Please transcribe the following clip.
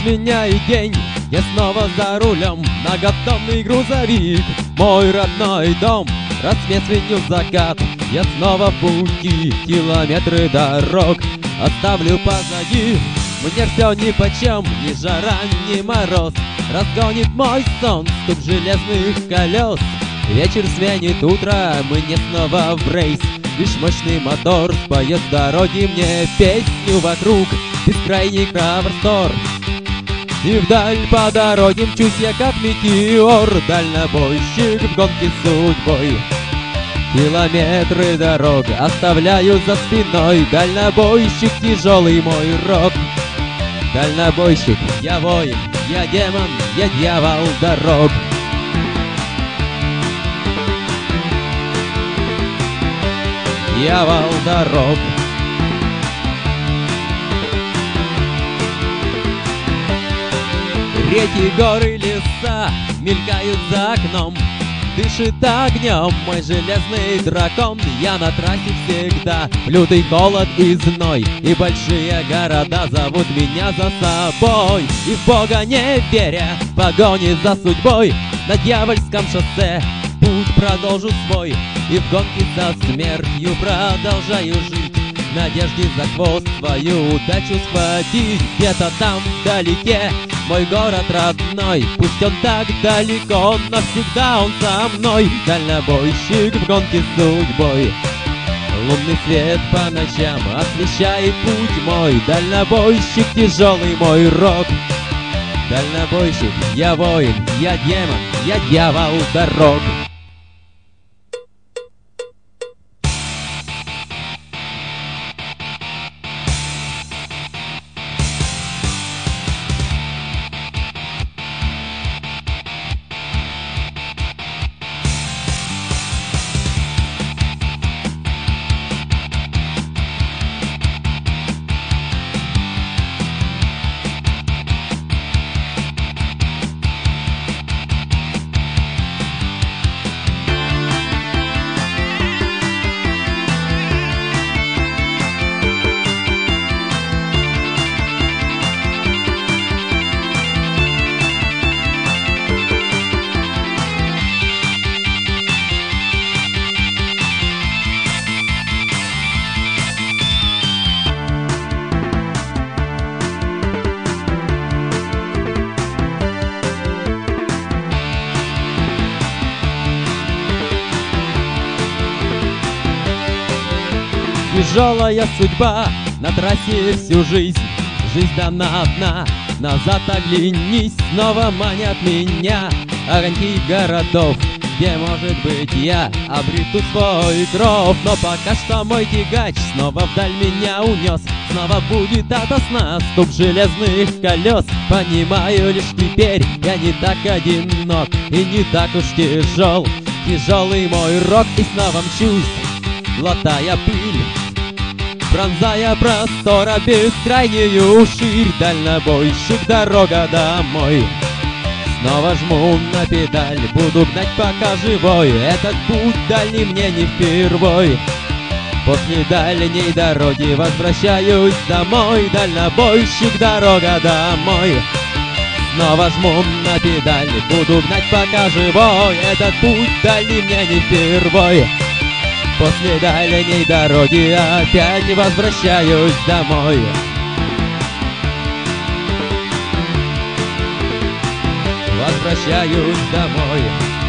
сменяет день, я снова за рулем, многотонный грузовик, мой родной дом, рассвет сменил закат, я снова в пути, километры дорог оставлю позади. Мне все нипочем, ни жара, ни мороз, разгонит мой сон стук железных колес. Вечер сменит утро, мы не снова в рейс, лишь мощный мотор споет с дороги мне песню вокруг, бескрайний простор. И вдаль по дороге мчусь я как метеор, дальнобойщик в гонке с судьбой. Километры дорог оставляю за спиной, дальнобойщик тяжелый мой рок. Дальнобойщик, я воин, я демон, я дьявол дорог. Дьявол дорог. Реки, горы, леса мелькают за окном, дышит огнем мой железный дракон. Я на трассе всегда, лютый холод и зной, и большие города зовут меня за собой. И в Бога не веря, в погоне за судьбой, на дьявольском шоссе путь продолжу свой. И в гонке со смертью продолжаю жить, в надежде за хвост свою удачу схватить. Где-то там вдалеке мой город родной, пусть он так далеко, навсегда он со мной. Дальнобойщик в гонке с судьбой, лунный свет по ночам освещает путь мой. Дальнобойщик, тяжелый мой рок. Дальнобойщик, я воин, я демон, я дьявол дорог. Тяжелая судьба на трассе всю жизнь, жизнь дана одна, назад оглянись, снова манят меня огоньки городов, где, может быть, я обрету свой гроб. Но пока что мой тягач снова вдаль меня унес, снова будет ото сна стук железных колес. Понимаю лишь теперь, я не так одинок и не так уж тяжел, тяжелый мой рок. И снова мчусь, глотая пыль, пронзая простора бескрайнюю ширь. Дальнобойщик, дорога домой, снова жму на педаль, буду гнать пока живой. Этот путь дальний мне не впервой, после дальней дороги возвращаюсь домой. Дальнобойщик, дорога домой, снова жму на педаль, буду гнать пока живой. Этот путь дальний мне не впервой, после дальней дороги опять возвращаюсь домой. Возвращаюсь домой.